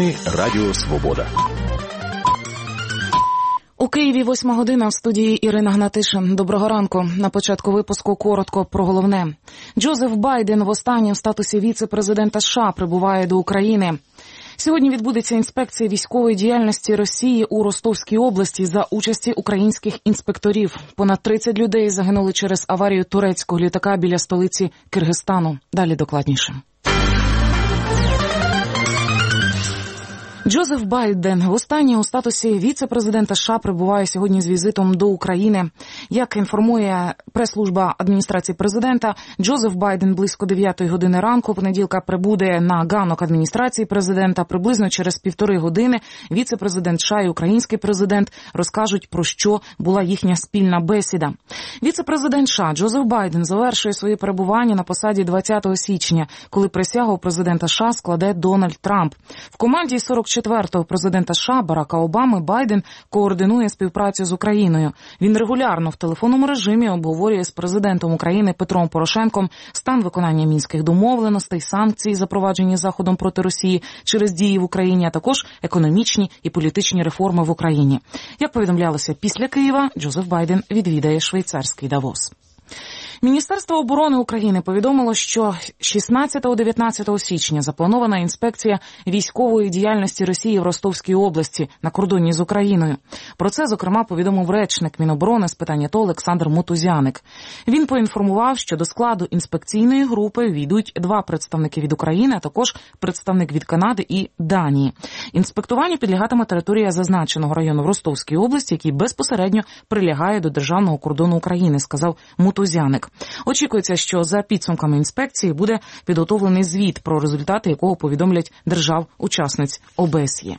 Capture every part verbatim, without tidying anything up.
Новини Радіо Свобода. У Києві восьма година, в студії Ірина Гнатишин. Доброго ранку. На початку випуску коротко про головне. Джозеф Байден востаннє в статусі віце-президента США прибуває до України. Сьогодні відбудеться інспекція військової діяльності Росії у Ростовській області за участі українських інспекторів. Понад тридцять людей загинули через аварію турецького літака біля столиці Киргизстану. Далі докладніше. Джозеф Байден востаннє у статусі віце-президента США прибуває сьогодні з візитом до України. Як інформує прес-служба адміністрації президента, Джозеф Байден близько дев'ятої години ранку понеділка прибуде на ганок адміністрації президента. Приблизно через півтори години віце-президент США і український президент розкажуть, про що була їхня спільна бесіда. Віце-президент США Джозеф Байден завершує своє перебування на посаді двадцятого січня, коли присягу президента США складе Дональд Трамп. В команді сорок четвертого президента США Барака Обами Байден координує співпрацю з Україною. Він регулярно в телефонному режимі обговорює з президентом України Петром Порошенком стан виконання мінських домовленостей, санкції, запроваджені Заходом проти Росії через дії в Україні, а також економічні і політичні реформи в Україні. Як повідомлялося, після Києва Джозеф Байден відвідає швейцарський Давос. Міністерство оборони України повідомило, що шістнадцятого-дев'ятнадцятого січня запланована інспекція військової діяльності Росії в Ростовській області на кордоні з Україною. Про це, зокрема, повідомив речник Міноборони з питань АТО Олександр Мутузяник. Він поінформував, що до складу інспекційної групи війдуть два представники від України, а також представник від Канади і Данії. Інспектуванню підлягатиме територія зазначеного району в Ростовській області, який безпосередньо прилягає до державного кордону України, сказав Мутузяник. Очікується, що за підсумками інспекції буде підготовлений звіт, про результати якого повідомлять держав-учасниць ОБСЄ.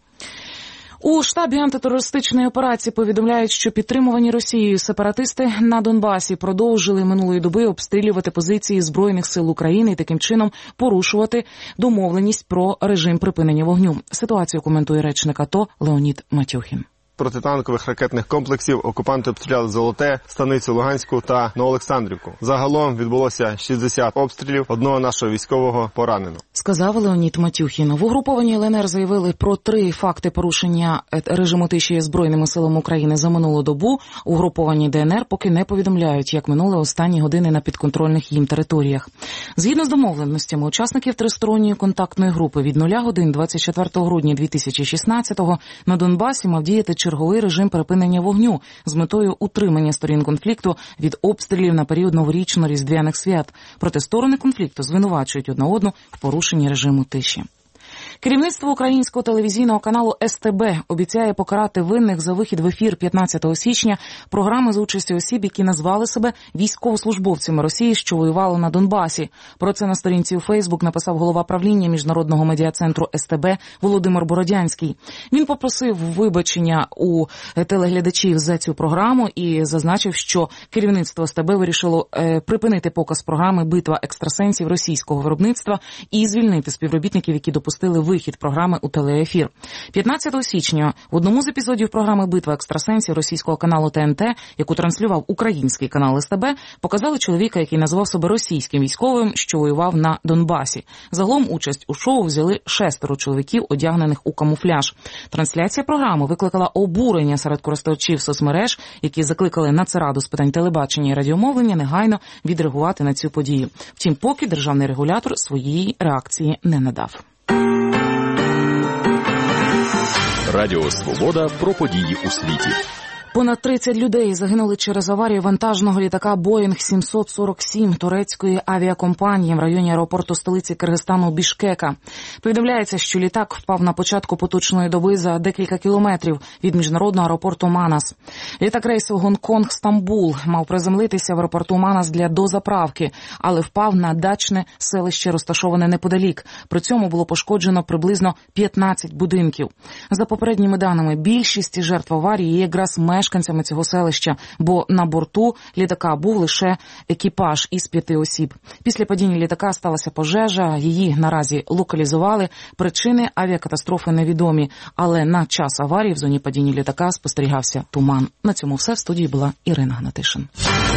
У штабі антитерористичної операції повідомляють, що підтримувані Росією сепаратисти на Донбасі продовжили минулої доби обстрілювати позиції Збройних сил України і таким чином порушувати домовленість про режим припинення вогню. Ситуацію коментує речник АТО Леонід Матюхін. Протитанкових ракетних комплексів окупанти обстріляли Золоте, Станицю Луганську та Новоолександрівку. Загалом відбулося шістдесят обстрілів, одного нашого військового поранено. Сказав Леонід Матюхін. В угрупованні ЛНР заявили про три факти порушення режиму тиші Збройними силами України за минулу добу. Угруповані ДНР поки не повідомляють, як минули останні години на підконтрольних їм територіях. Згідно з домовленостями учасників тристоронньої контактної групи від нуля годин двадцять четвертого грудня дві тисячі шістнадцятого на Донбасі мав діяти черговий режим припинення вогню з метою утримання сторін конфлікту від обстрілів на період новорічно-різдвяних свят. Проте сторони конфлікту звинувачують одна одну в порушенні режиму тиші. Керівництво українського телевізійного каналу ес те бе обіцяє покарати винних за вихід в ефір п'ятнадцятого січня програми з участю осіб, які назвали себе військовослужбовцями Росії, що воювали на Донбасі. Про це на сторінці у Фейсбук написав голова правління Міжнародного медіа-центру ес те бе Володимир Бородянський. Він попросив вибачення у телеглядачів за цю програму і зазначив, що керівництво ес те бе вирішило е, припинити показ програми «Битва екстрасенсів» російського виробництва і звільнити співробітників, які допустили вихід програми у телеефір. п'ятнадцятого січня в одному з епізодів програми «Битва екстрасенсів» російського каналу те ен те, яку транслював український канал ес те бе, показали чоловіка, який назвав себе російським військовим, що воював на Донбасі. Загалом участь у шоу взяли шестеро чоловіків, одягнених у камуфляж. Трансляція програми викликала обурення серед користувачів соцмереж, які закликали Нацраду з питань телебачення і радіомовлення негайно відреагувати на цю подію. Втім, поки державний регулятор своєї реакції не надав. Радіо Свобода про події у світі. Понад тридцять людей загинули через аварію вантажного літака Боїнг сімсот сорок сім турецької авіакомпанії в районі аеропорту столиці Киргизстану Бішкека. Повідомляється, що літак впав на початку поточної доби за декілька кілометрів від міжнародного аеропорту Манас. Літак рейсу Гонконг-Стамбул мав приземлитися в аеропорту Манас для дозаправки, але впав на дачне селище, розташоване неподалік. При цьому було пошкоджено приблизно п'ятнадцять будинків. За попередніми даними, більшість жертв аварії є якраз мешканцями цього селища, бо на борту літака був лише екіпаж із п'яти осіб. Після падіння літака сталася пожежа, її наразі локалізували. Причини авіакатастрофи невідомі, але на час аварії в зоні падіння літака спостерігався туман. На цьому все. В студії була Ірина Гнатишин.